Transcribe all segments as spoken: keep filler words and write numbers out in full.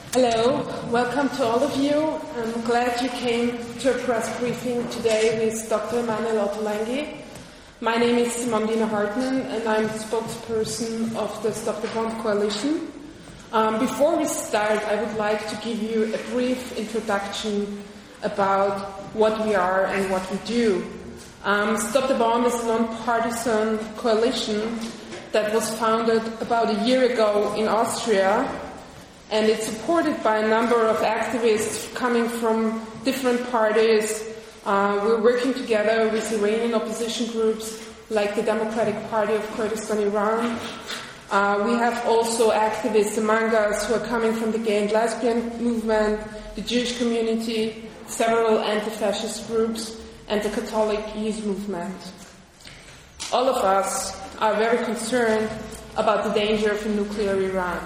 Hello, welcome to all of you. I'm glad you came to a press briefing today with Doctor Emanuel Ottolenghi. My name is Simondina Hartmann and I'm the spokesperson of the Stop the Bomb Coalition. Um, before we start, I would like to give you a brief introduction about what we are and what we do. Um, Stop the Bomb is a non-partisan coalition that was founded about a year ago in Austria, and it's supported by a number of activists coming from different parties. Uh, we're working together with Iranian opposition groups like the Democratic Party of Kurdistan, Iran. Uh, we have also activists among us who are coming from the gay and lesbian movement, the Jewish community, several anti-fascist groups, and the Catholic youth movement. All of us are very concerned about the danger of a nuclear Iran.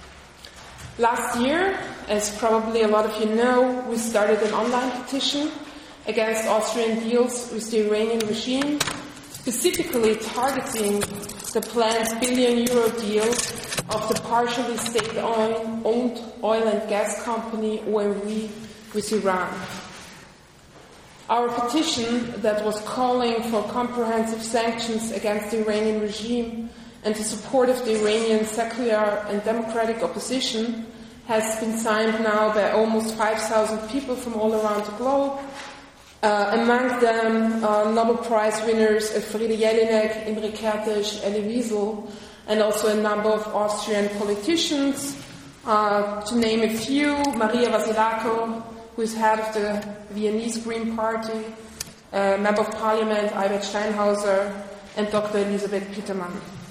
Last year, as probably a lot of you know, we started an online petition against Austrian deals with the Iranian regime, specifically targeting the planned billion euro deal of the partially state-owned oil and gas company O M V with Iran. Our petition that was calling for comprehensive sanctions against the Iranian regime and the support of the Iranian secular and democratic opposition has been signed now by almost five thousand people from all around the globe. Uh, among them, uh, Nobel Prize winners Elfriede Jelinek, Imre Kertész, Elie Wiesel, and also a number of Austrian politicians. Uh, to name a few, Maria Vasilako, who is head of the Viennese Green Party, uh, Member of Parliament Albert Steinhauser, and Doctor Elisabeth Petermann.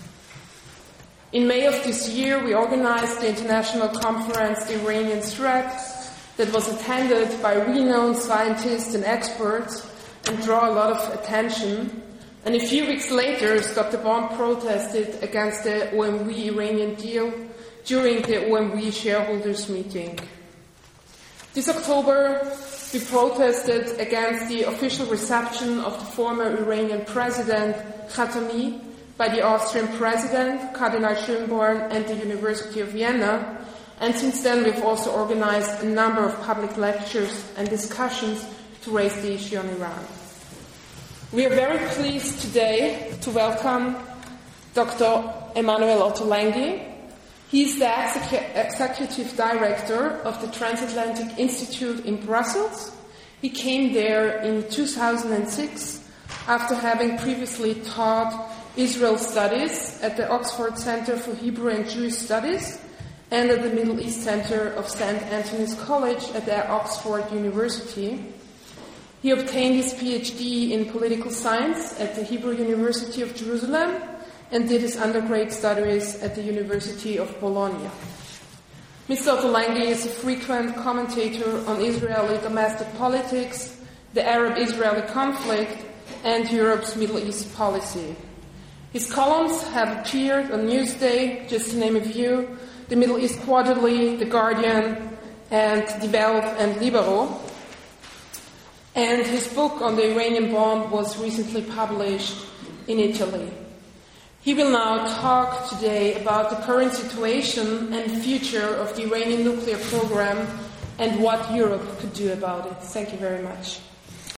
In May of this year, we organized the international conference, The Iranian Threat, that was attended by renowned scientists and experts and draw a lot of attention. And a few weeks later, Stop the Bomb protested against the O M V Iranian deal during the O M V shareholders meeting. This October, we protested against the official reception of the former Iranian president, Khatami, by the Austrian president, Cardinal Schönborn, and the University of Vienna. And since then, we've also organized a number of public lectures and discussions to raise the issue on Iran. We are very pleased today to welcome Doctor Emanuel Ottolenghi. He's the exec- executive director of the Transatlantic Institute in Brussels. He came there in two thousand six after having previously taught Israel Studies at the Oxford Center for Hebrew and Jewish Studies and at the Middle East Center of Saint Anthony's College at the Oxford University. He obtained his PhD in political science at the Hebrew University of Jerusalem and did his undergrad studies at the University of Bologna. Mister Ottolenghi is a frequent commentator on Israeli domestic politics, the Arab-Israeli conflict, and Europe's Middle East policy. His columns have appeared on Newsday, just to name a few, the Middle East Quarterly, The Guardian, and Die Welt and Libero. And his book on the Iranian bomb was recently published in Italy. He will now talk today about the current situation and future of the Iranian nuclear program and what Europe could do about it. Thank you very much.